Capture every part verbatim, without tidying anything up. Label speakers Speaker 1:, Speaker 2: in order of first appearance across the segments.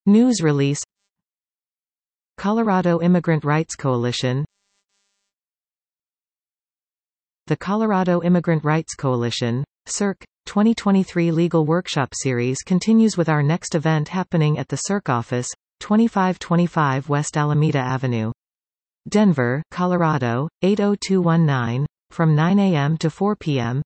Speaker 1: News release. Colorado Immigrant Rights Coalition. The Colorado Immigrant Rights Coalition, C I R C, twenty twenty-three Legal Workshop Series continues with our next event happening at the C I R C office, twenty-five twenty-five West Alameda Avenue. Denver, Colorado, eight oh two one nine, from nine a m to four p m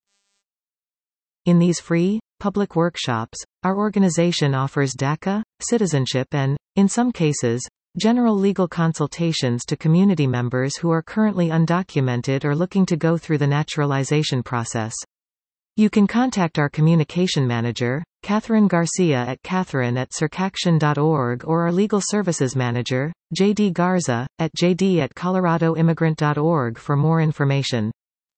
Speaker 1: In these free, public workshops, our organization offers DACA, citizenship and, in some cases, general legal consultations to community members who are currently undocumented or looking to go through the naturalization process. You can contact our communication manager, Catherine Garcia at catherine at circaction dot org, or our legal services manager, J D Garza, at j d at colorado immigrant dot org for more information.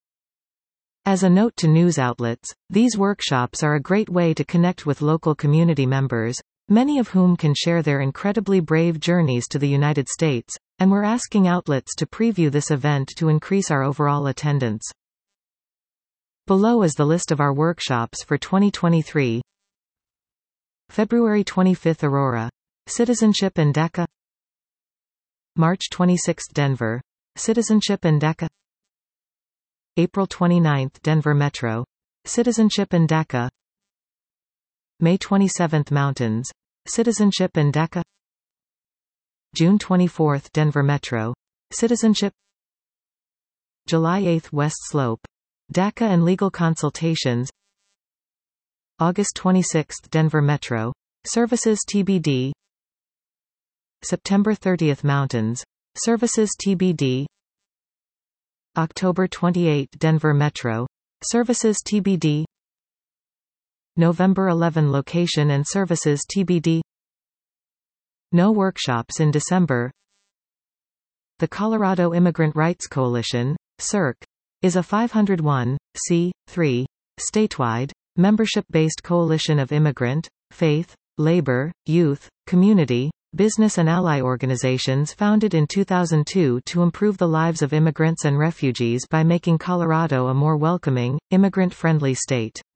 Speaker 1: As a note to news outlets, these workshops are a great way to connect with local community members, many of whom can share their incredibly brave journeys to the United States, and we're asking outlets to preview this event to increase our overall attendance. Below is the list of our workshops for twenty twenty-three. February twenty-fifth Aurora. Citizenship and DACA. March twenty-sixth Denver. Citizenship and DACA. April twenty-ninth Denver Metro. Citizenship and DACA. May twenty-seventh Mountains. Citizenship and DACA. June twenty-fourth Denver Metro. Citizenship. July eighth West Slope. DACA and legal consultations. August twenty-sixth Denver Metro. Services T B D. September thirtieth Mountains. Services T B D. October twenty-eighth Denver Metro. Services T B D. November eleventh Location and services T B D. No workshops in December. The Colorado Immigrant Rights Coalition, C I R C, is a five oh one c three, statewide, membership-based coalition of immigrant, faith, labor, youth, community, business and ally organizations founded in two thousand two to improve the lives of immigrants and refugees by making Colorado a more welcoming, immigrant-friendly state.